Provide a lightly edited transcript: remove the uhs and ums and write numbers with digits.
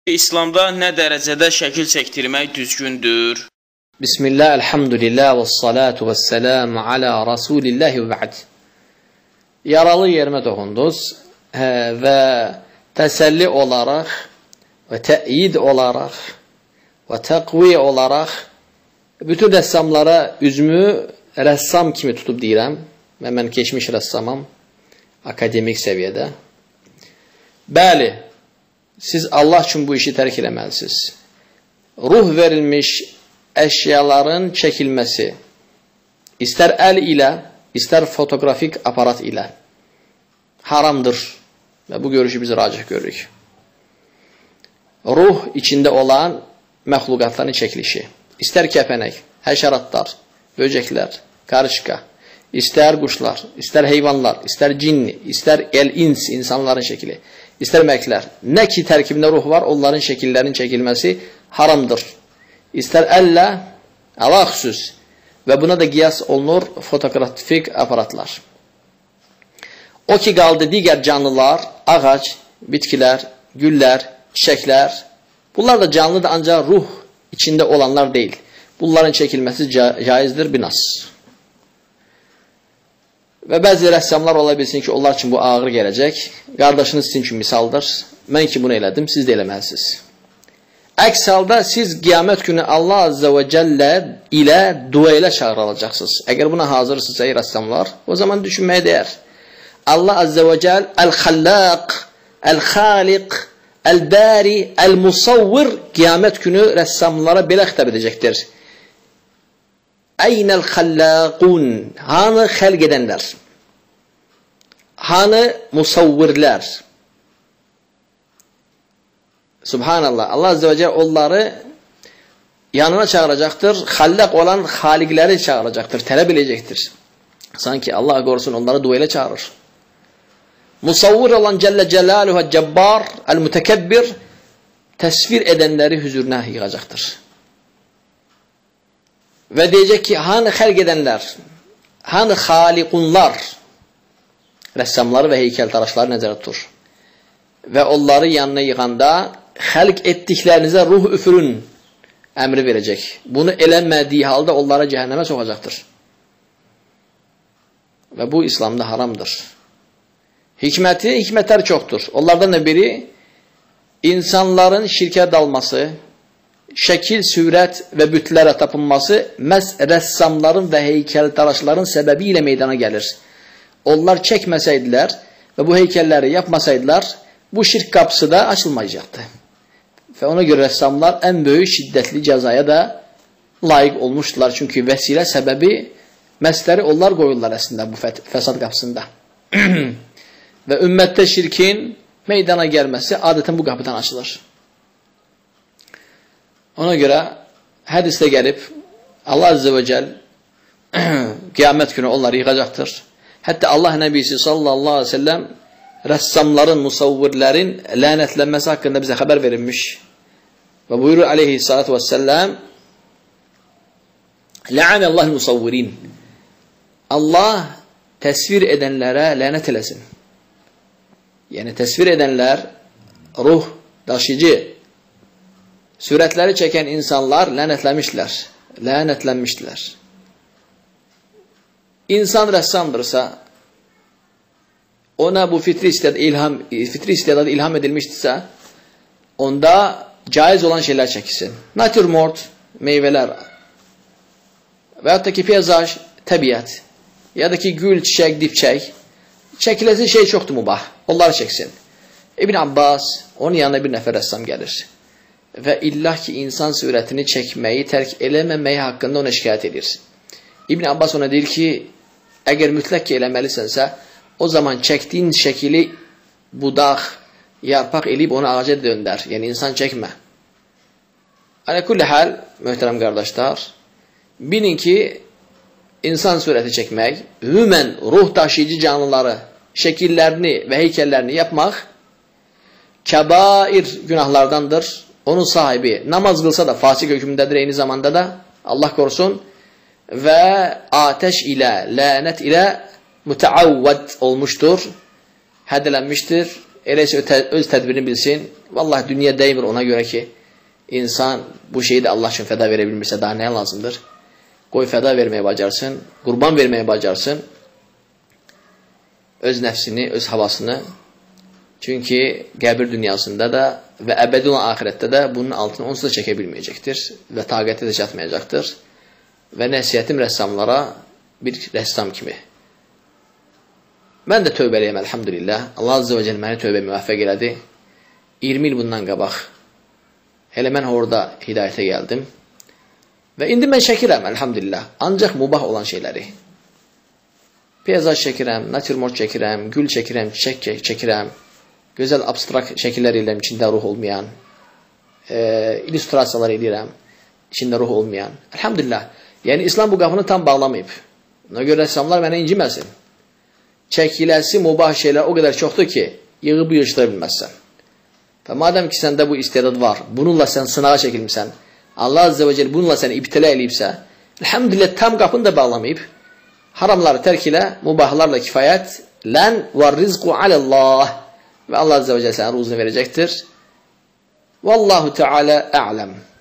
İslamda nə dərəcədə şəkil çəkdirmək düzgündür? Bismillah, elhamdülillah və salatu və selamu ala Rasulillahi və ba'd. Yaralı yerimə toxundunuz və təsəlli olaraq və təyid olaraq və təqvi olaraq bütün rəssamlara üzümü rəssam kimi tutub deyirəm və mən keçmiş rəssamam akademik səviyyədə. Bəli, siz Allah üçün bu işi tərk eləməlisiniz. Ruh verilmiş əşyaların çəkilməsi, istər əl ilə, istər fotoqrafik aparat ilə haramdır və bu görüşü biz racih görürük. Ruh içində olan məxluqatların çəkilişi, istər kəpənək, həşəratlar, böcəklər, qarışqa, istər quşlar, istər heyvanlar, istər cinni, istər el-ins, insanların şəkili, istər mələklər, nə ki tərkibində ruh var, onların şəkillərinin çəkilməsi haramdır. İstər əllə, əlaxüsüz və buna da qiyas olunur fotoqrafik aparatlar. O ki qaldı digər canlılar, ağac, bitkilər, güllər, çiçəklər, bunlar da canlıdır, ancaq ruh içində olanlar deyil. Bunların çəkilməsi caizdir, binas. Və bəzi rəssamlar ola bilsin ki, onlar üçün bu ağır gələcək. Qardaşınız sizin üçün misaldır. Mən ki bunu elədim, siz də eləməlisiniz. Əks halda siz qiyamət günü Allah Azza və Cəllə ilə dua ilə çağırılacaqsınız. Əgər buna hazırsınız ey rəssamlar, o zaman düşünməyə dəyər. Allah Azza və Cəl Əl-Xallaq, Əl-Xaliq, Əl-Bəri, Əl-Musavvir qiyamət günü rəssamlara belə xitab edəcəkdir. Əynəl xallaqun, hanı xəlq edənlər, hanı musavvirlər. Subhanallah, Allah Azze ve Celle onları yanına çağıracaqdır, xallaq olan xaliqləri çağıracaqdır, tələb edəcəkdir. Sanki Allah qorusun onları dua ilə çağırır. Musavvir olan Cəllə Cəlaluhu Cəbbar, Əl-Mütəkəbbir təsvir edənləri hüzuruna yığacaqdır. Və deyəcək ki, hanı xəlq edənlər, hanı xaliqunlar, rəssamları və heykəltaraşları nəzərə tutur. Və onları yanına yığanda xəlq etdiklərinizə ruh üfürün əmri verəcək. Bunu eləmədiyi halda onlara cəhənnəmə soxacaqdır. Və bu İslamda haramdır. Hikmətlər çoxdur. Onlardan da biri, insanların şirkə dalması, şəkil, sürət və bütlərə tapınması məhz rəssamların və heykəltaraşların səbəbi ilə meydana gəlir. Onlar çəkməsəydilər və bu heykəlləri yapmasaydılar, bu şirk qapısı da açılmayacaqdı. Və ona görə rəssamlar ən böyük şiddətli cəzaya da layiq olmuşdular. Çünki vəsilə səbəbi məsləri onlar qoyurlar əslində bu fəsad qapısında. Və ümmətdə şirkin meydana gəlməsi adətən bu qapıdan açılır. Ona görə hədisdə gəlib Allah Azze və Cəl qiyamət günü onları yığacaqdır. Hətta Allah Nəbisi sallallahu aleyhi ve sellem rəssamların, musavvirlərin lənətlənməsi haqqında bizə xəbər verilmiş. Və buyurur aleyhissalatu vesselam Lə'anəllahi musavvirin. Allah təsvir edənlərə lənət eləsin. Yəni təsvir edənlər ruh daşıyıcı surətləri çəkən insanlar lənətlənmişdilər. İnsan rəssamdırsa, ona bu fitri istedadı ilham edilmişdirsə, onda caiz olan şeylər çəkilsin. Natürmort, meyvələr və yaxud da ki, peyzaj, təbiət, ya da ki, gül, çiçək, dipçək, çəkiləsi şey çoxdur mübah, onları çəksin. İbn Abbas, onun yanına bir nəfər rəssam gəlir. Və illah ki, insan surətini çəkməyi, tərk eləməməyi haqqında ona şikayət edir. İbn Abbas ona deyir ki, əgər mütləq ki, eləməlisənsə, o zaman çəkdiyin şəkili budaq, yarpaq eləyib onu ağaca döndər. Yəni, insan çəkmə. Alə kulli həl, möhtərəm qardaşlar, bilin ki, insan surəti çəkmək, ümumən ruh daşıyıcı canlıları, şəkillərini və heykəllərini yapmaq, kəbair günahlardandır. Onun sahibi namaz qılsa da fasik hökmündədir eyni zamanda da, Allah korusun, və atəş ilə, lənət ilə mütəavvəd olmuşdur, hədələnmişdir, Elə öz tədbirini bilsin. Vallahi dünya dəymir ona görə ki, insan bu şeyi də Allah üçün fəda verə bilmirsə, daha nəyə lazımdır? Qoy fəda verməyə bacarsın, qurban verməyə bacarsın. Öz nəfsini, öz havasını. Çünki qəbir dünyasında da və əbədi olan ahirətdə də bunun altını onsuz da çəkə bilməyəcəkdir və taqətə də çatmayacaqdır. Və nəsiyyətim rəssamlara bir rəssam kimi. Mən də tövbəliyəm, əlhamdülillah. Allah Azze və Celle məni tövbə müvəffəq elədi. 20 il bundan qabaq. Elə mən orada hidayətə gəldim. Və indi mən çəkirəm, əlhamdülillah. Ancaq mubah olan şeyləri. Peyzaj çəkirəm, natürmort çəkirəm, gül çəkirəm, çiçək çəkirəm. Gözəl abstrakt şəkillər edirəm, içində ruh olmayan. İllüstrasiyalar edirəm, içində ruh olmayan. Əlhamdülillah. Yəni, İslam bu qapını tam bağlamayıb. Ona görə rəssamlar mənə inciməsin. Çəkiləsi mubah şeylər o qədər çoxdur ki, yığıb yığışdıra bilməzsən. Və madəm ki, səndə bu istedad var, bununla sən sınağa çəkilmirsən, Allah Azze və Celle bununla səni ibtilə eləyibsə, əlhamdülillah, tam qapını da bağlamayıb, haramları tərk ilə, mubahlarla kifayət, lən və rizqu aləllah və Allah Azze və Celle sənə ruzunu verəcəkdir. Vallahu Teala a'ləm.